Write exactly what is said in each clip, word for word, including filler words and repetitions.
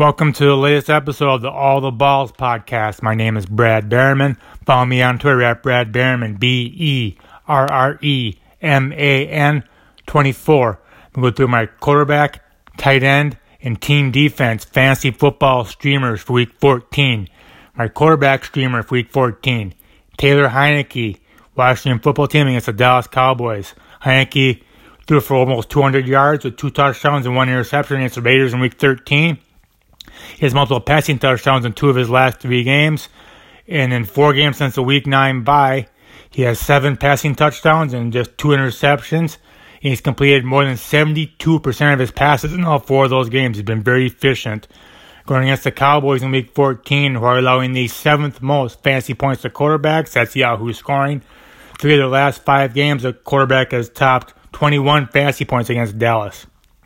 Welcome to the latest episode of the All the Balls podcast. My name is Brad Berreman. Follow me on Twitter at Brad Berreman, B E R R E M A N twenty-four. We'll go through my quarterback, tight end, and team defense fantasy football streamers for week fourteen. My quarterback streamer for week fourteen, Taylor Heinicke, Washington football team against the Dallas Cowboys. Heinicke threw for almost two hundred yards with two touchdowns and one interception against the Raiders in week thirteen. He has multiple passing touchdowns in two of his last three games. And in four games since the week nine bye, he has seven passing touchdowns and just two interceptions. And he's completed more than seventy-two percent of his passes in all four of those games. He's been very efficient. Going against the Cowboys in week fourteen, who are allowing the seventh most fantasy points to quarterbacks. That's Yahoo scoring. Three of the last five games, the quarterback has topped twenty-one fantasy points against Dallas.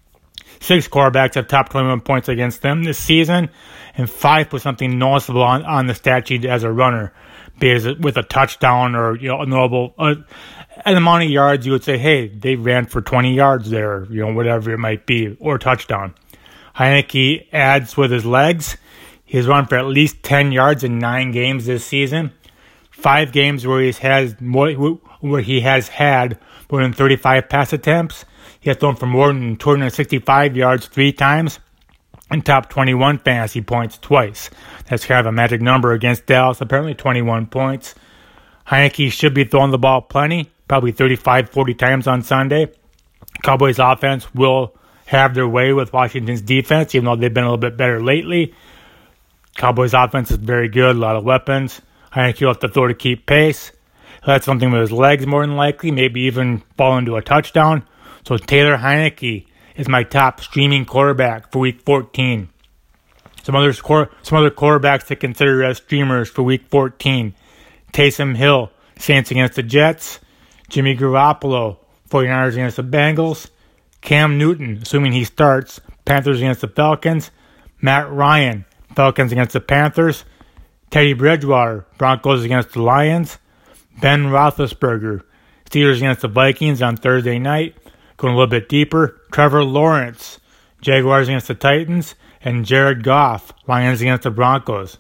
Six quarterbacks have topped twenty-one points against them this season, and five put something noticeable on, on the stat sheet as a runner, be it with a touchdown or you know a notable uh, an amount of yards. You would say, hey, they ran for twenty yards there, you know whatever it might be, or a touchdown. Heinicke adds with his legs. He's run for at least ten yards in nine games this season. Five games where he has more, where he has had more than thirty-five pass attempts. He has thrown for more than two hundred sixty-five yards three times and top twenty-one fantasy points twice. That's kind of a magic number against Dallas, apparently twenty-one points. Heinicke should be throwing the ball plenty, probably thirty-five, forty times on Sunday. Cowboys offense will have their way with Washington's defense, even though they've been a little bit better lately. Cowboys offense is very good, a lot of weapons. Heinicke will have to throw to keep pace. He'll have something with his legs more than likely, maybe even fall into a touchdown. So Taylor Heinicke is my top streaming quarterback for week fourteen. Some other score, some other quarterbacks to consider as streamers for week fourteen. Taysom Hill, Saints against the Jets. Jimmy Garoppolo, 49ers against the Bengals. Cam Newton, assuming he starts, Panthers against the Falcons. Matt Ryan, Falcons against the Panthers. Teddy Bridgewater, Broncos against the Lions. Ben Roethlisberger, Steelers against the Vikings on Thursday night. Going a little bit deeper, Trevor Lawrence, Jaguars against the Titans, and Jared Goff, Lions against the Broncos.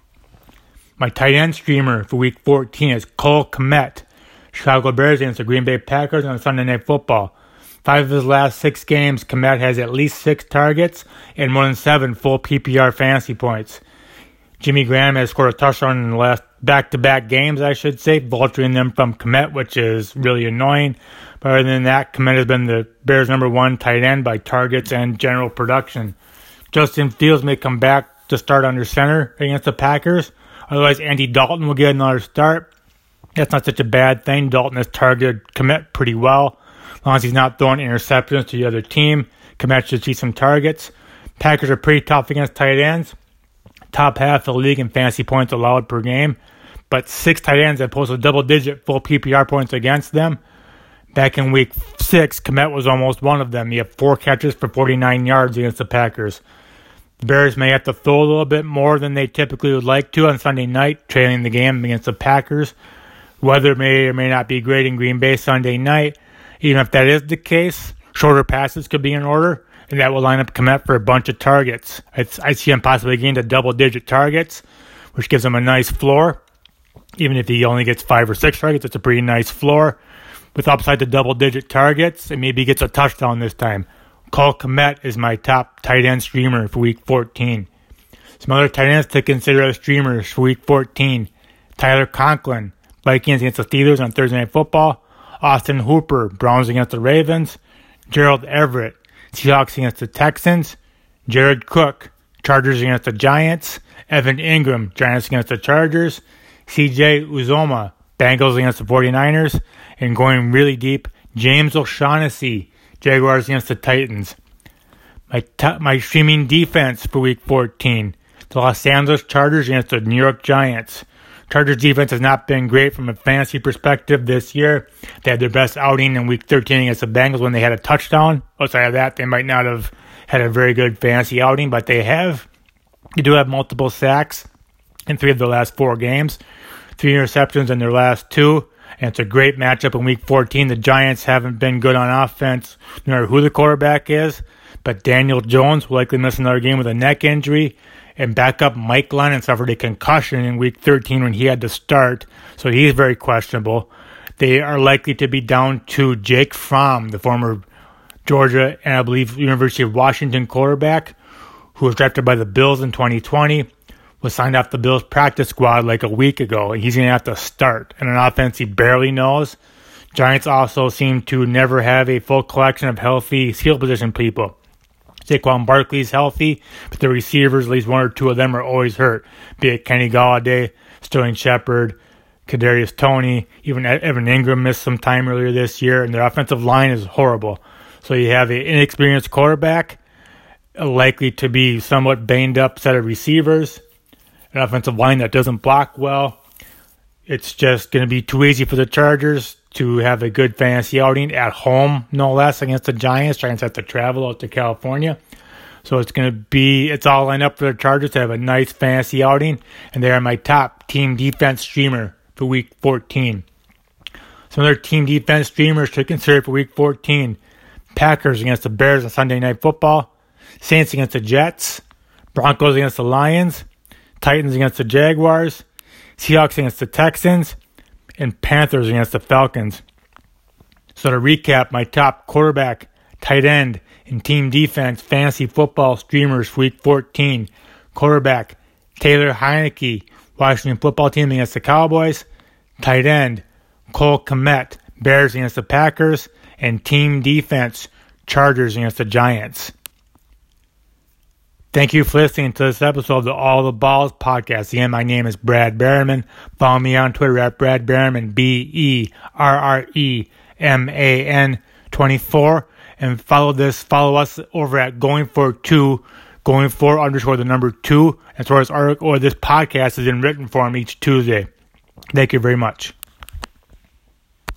My tight end streamer for week fourteen is Cole Kmet, Chicago Bears against the Green Bay Packers on Sunday Night Football. Five of his last six games, Kmet has at least six targets and more than seven full P P R fantasy points. Jimmy Graham has scored a touchdown in the last back-to-back games, I should say, vulturing them from Kmet, which is really annoying. But other than that, Kmet has been the Bears' number one tight end by targets and general production. Justin Fields may come back to start under center against the Packers. Otherwise, Andy Dalton will get another start. That's not such a bad thing. Dalton has targeted Kmet pretty well. As long as he's not throwing interceptions to the other team, Kmet should see some targets. Packers are pretty tough against tight ends. Top half of the league in fantasy points allowed per game. But six tight ends have posted double-digit full P P R points against them. Back in week six, Kmet was almost one of them. He had four catches for forty-nine yards against the Packers. The Bears may have to throw a little bit more than they typically would like to on Sunday night, trailing the game against the Packers. Weather may or may not be great in Green Bay Sunday night. Even if that is the case, shorter passes could be in order, and that will line up Kmet for a bunch of targets. It's, I see him possibly getting to double-digit targets, which gives him a nice floor. Even if he only gets five or six targets, it's a pretty nice floor. With upside to double-digit targets, and maybe he gets a touchdown this time. Cole Kmet is my top tight end streamer for week fourteen. Some other tight ends to consider as streamers for week fourteen. Tyler Conklin, Vikings against the Steelers on Thursday Night Football. Austin Hooper, Browns against the Ravens. Gerald Everett, Seahawks against the Texans. Jared Cook, Chargers against the Giants. Evan Ingram, Giants against the Chargers. C J Uzoma, Bengals against the 49ers. And going really deep, James O'Shaughnessy, Jaguars against the Titans. My t- my streaming defense for week fourteen, the Los Angeles Chargers against the New York Giants. Chargers defense has not been great from a fantasy perspective this year. They had their best outing in week thirteen against the Bengals when they had a touchdown. Outside of that, they might not have had a very good fantasy outing, but they have. They do have multiple sacks in three of their last four games, three interceptions in their last two, And it's a great matchup in Week fourteen. The Giants haven't been good on offense, no matter who the quarterback is. But Daniel Jones will likely miss another game with a neck injury. And backup Mike Glennon suffered a concussion in Week thirteen when he had to start. So he's very questionable. They are likely to be down to Jake Fromm, the former Georgia and I believe University of Washington quarterback, who was drafted by the Bills in twenty twenty, was signed off the Bills practice squad like a week ago, and he's going to have to start. And an offense he barely knows. Giants also seem to never have a full collection of healthy skill position people. Saquon Barkley's healthy, but the receivers, at least one or two of them, are always hurt. Be it Kenny Golladay, Sterling Shepard, Kadarius Toney, even Evan Ingram missed some time earlier this year, and their offensive line is horrible. So you have an inexperienced quarterback, likely to be somewhat banged up set of receivers, an offensive line that doesn't block well. It's just going to be too easy for the Chargers to have a good fantasy outing at home, no less, against the Giants. Giants have to travel out to California. So it's going to be, it's all lined up for the Chargers to have a nice fantasy outing. And they are my top team defense streamer for Week fourteen. Some other team defense streamers to consider for Week fourteen. Packers against the Bears on Sunday Night Football. Saints against the Jets. Broncos against the Lions. Titans against the Jaguars. Seahawks against the Texans. And Panthers against the Falcons. So to recap, my top quarterback, tight end, and team defense fantasy football streamers for Week fourteen. Quarterback, Taylor Heineke, Washington football team against the Cowboys. Tight end, Cole Kmet, Bears against the Packers. And team defense, Chargers against the Giants. Thank you for listening to this episode of the All the Balls podcast. Again, my name is Brad Berriman. Follow me on Twitter at Brad Berriman, B E R R E M A N twenty-four. And follow this, follow us over at Going For Two, Going For underscore the number two, as far as article or this podcast is in written form each Tuesday. Thank you very much.